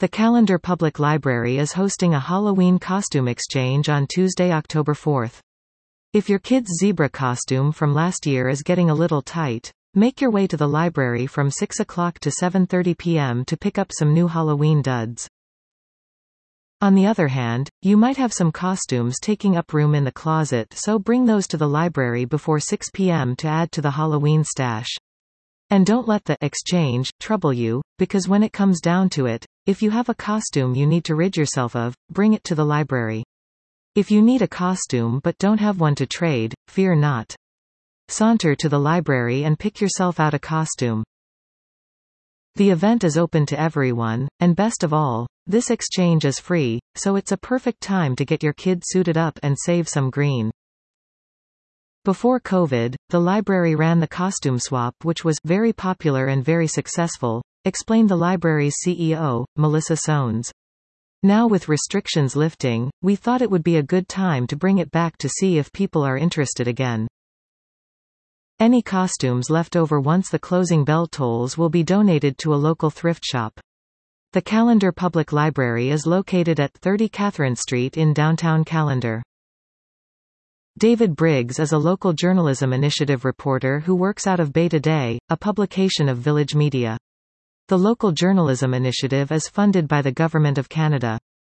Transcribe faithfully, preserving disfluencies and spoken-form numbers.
The Callender Public Library is hosting a Halloween costume exchange on Tuesday, October fourth. If your kid's zebra costume from last year is getting a little tight, make your way to the library from six o'clock to seven thirty p m to pick up some new Halloween duds. On the other hand, you might have some costumes taking up room in the closet, so bring those to the library before six p m to add to the Halloween stash. And don't let the exchange trouble you, because when it comes down to it, if you have a costume you need to rid yourself of, bring it to the library. If you need a costume but don't have one to trade, fear not. Saunter to the library and pick yourself out a costume. The event is open to everyone, and best of all, this exchange is free, so it's a perfect time to get your kid suited up and save some green. Before COVID, the library ran the costume swap, which was very popular and very successful, explained the library's C E O, Melissa Soanes. Now with restrictions lifting, we thought it would be a good time to bring it back to see if people are interested again. Any costumes left over once the closing bell tolls will be donated to a local thrift shop. The Callender Public Library is located at thirty Catherine Street in downtown Callender. David Briggs is a local journalism initiative reporter who works out of Bay Today, a publication of Village Media. The local journalism initiative is funded by the Government of Canada.